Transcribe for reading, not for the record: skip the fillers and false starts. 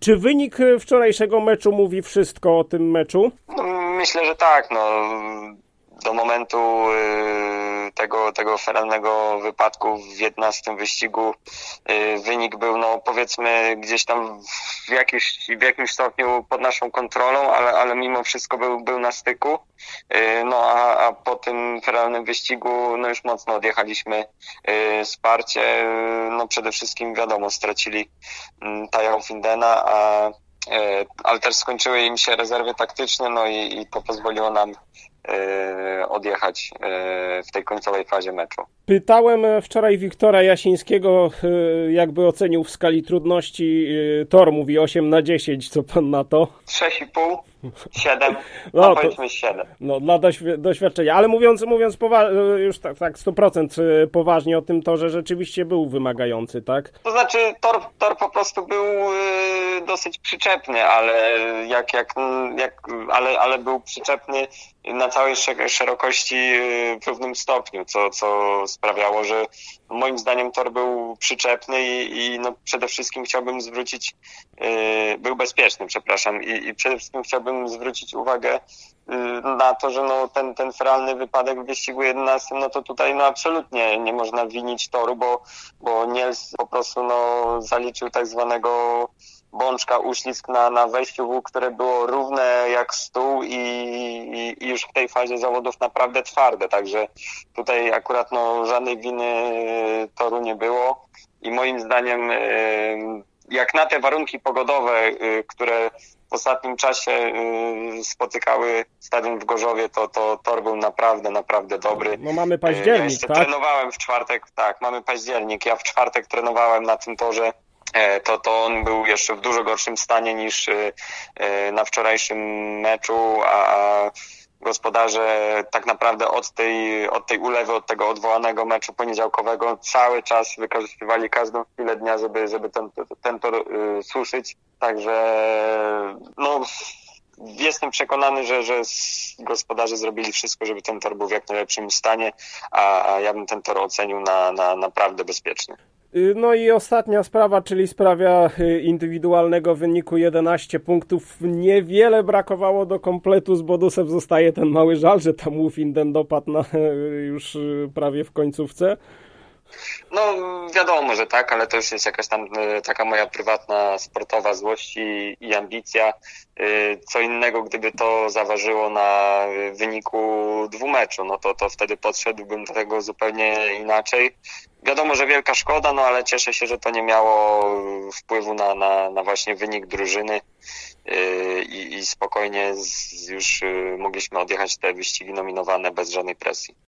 Czy wynik wczorajszego meczu mówi wszystko o tym meczu? No, myślę, że tak. No, do momentu tego feralnego wypadku w 11 wyścigu wynik był, no powiedzmy, gdzieś tam w jakimś stopniu pod naszą kontrolą, ale mimo wszystko był na styku. No a po tym feralnym wyścigu no już mocno odjechaliśmy wsparcie. No przede wszystkim wiadomo, stracili Taja Findena, ale też skończyły im się rezerwy taktyczne, no i to pozwoliło nam odjechać w tej końcowej fazie meczu. Pytałem wczoraj Wiktora Jasińskiego, jakby ocenił w skali trudności tor, mówi 8/10, co pan na to? 6,5, 7, no powiedzmy 7. No dla doświadczenia, ale mówiąc już tak 100% poważnie o tym torze, rzeczywiście był wymagający, tak? To znaczy tor po prostu był dosyć przyczepny, ale był przyczepny na całej szerokości w równym stopniu, co sprawiało, że moim zdaniem tor był przyczepny i no przede wszystkim chciałbym zwrócić, był bezpieczny, przepraszam, i przede wszystkim chciałbym zwrócić uwagę na to, że no ten feralny wypadek w wyścigu 11, no to tutaj no absolutnie nie można winić toru, bo Niels po prostu no zaliczył tak zwanego bączka, uślizg na wejściu, które było równe jak stół i już w tej fazie zawodów naprawdę twarde, także tutaj akurat no żadnej winy toru nie było i moim zdaniem jak na te warunki pogodowe, które w ostatnim czasie spotykały stadion w Gorzowie, to tor był naprawdę dobry. No mamy październik, tak? Trenowałem w czwartek, tak, mamy październik, ja w czwartek trenowałem na tym torze. To on był jeszcze w dużo gorszym stanie niż na wczorajszym meczu, a gospodarze tak naprawdę od tej ulewy, od tego odwołanego meczu poniedziałkowego cały czas wykorzystywali każdą chwilę dnia, żeby ten tor suszyć. Także no jestem przekonany, że gospodarze zrobili wszystko, żeby ten tor był w jak najlepszym stanie, a ja bym ten tor ocenił na naprawdę bezpieczny. No i ostatnia sprawa, czyli sprawa indywidualnego wyniku 11 punktów. Niewiele brakowało do kompletu, z Bodusem zostaje ten mały żal, że tam Finden dopadł już prawie w końcówce. No wiadomo, że tak, ale to już jest jakaś tam taka moja prywatna sportowa złość i ambicja. Co innego, gdyby to zaważyło na wyniku 2 meczu, no to wtedy podszedłbym do tego zupełnie inaczej. Wiadomo, że wielka szkoda, no ale cieszę się, że to nie miało wpływu na właśnie wynik drużyny i spokojnie już mogliśmy odjechać te wyścigi nominowane bez żadnej presji.